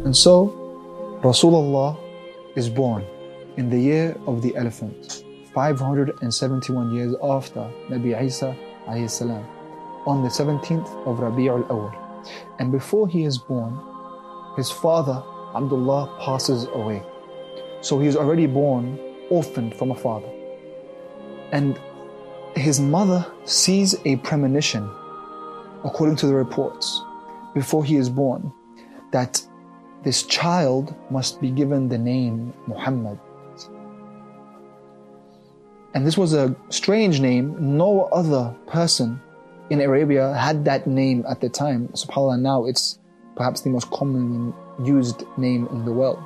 And so Rasulullah is born in the year of the elephant, 571 years after Nabi Isa alayhi salam, on the 17th of Rabi'ul Awwal. And before he is born, his father Abdullah passes away. So he is already born orphaned from a father. And his mother sees a premonition, according to the reports, before he is born, that this child must be given the name Muhammad. And this was a strange name. No other person in Arabia had that name at the time. SubhanAllah, now it's perhaps the most commonly used name in the world.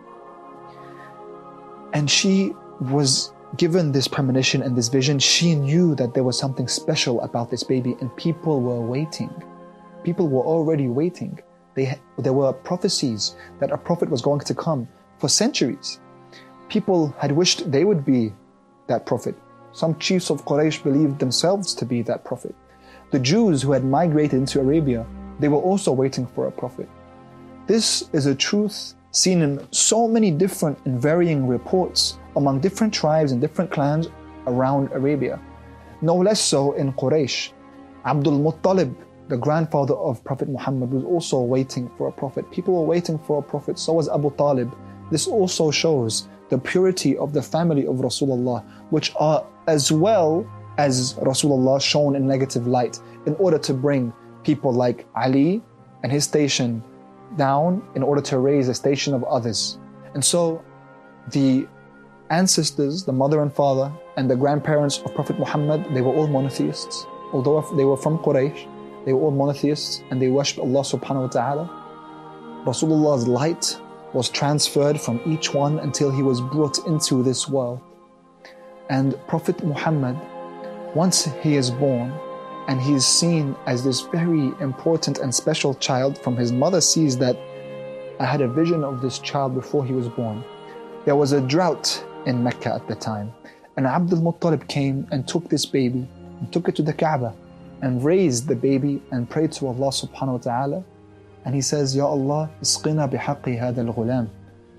And she was given this premonition and this vision. She knew that there was something special about this baby, and people were waiting. People were already waiting. There were prophecies that a prophet was going to come for centuries. People had wished they would be that prophet. Some chiefs of Quraysh believed themselves to be that prophet. The Jews who had migrated into Arabia, they were also waiting for a prophet. This is a truth seen in so many different and varying reports among different tribes and different clans around Arabia. No less so in Quraysh. Abdul Muttalib, the grandfather of Prophet Muhammad, was also waiting for a prophet. People were waiting for a prophet. So was Abu Talib. This also shows the purity of the family of Rasulullah, which are as well as Rasulullah shown in negative light, in order to bring people like Ali and his station down in order to raise the station of others. And so the ancestors, the mother and father, and the grandparents of Prophet Muhammad, they were all monotheists. Although they were from Quraysh, they were all monotheists and they worshipped Allah subhanahu wa ta'ala. Rasulullah's light was transferred from each one until he was brought into this world. And Prophet Muhammad, once he is born and he is seen as this very important and special child, from his mother sees that I had a vision of this child before he was born. There was a drought in Mecca at the time, and Abdul Muttalib came and took this baby and took it to the Kaaba and raised the baby and prayed to Allah subhanahu wa ta'ala. And he says, Ya Allah, isqina bihaqqi hadha al-ghulam.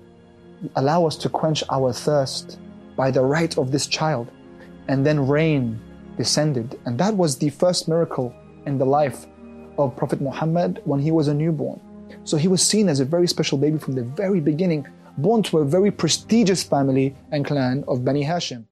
Allow us to quench our thirst by the right of this child. And then rain descended. And that was the first miracle in the life of Prophet Muhammad when he was a newborn. So he was seen as a very special baby from the very beginning, born to a very prestigious family and clan of Bani Hashim.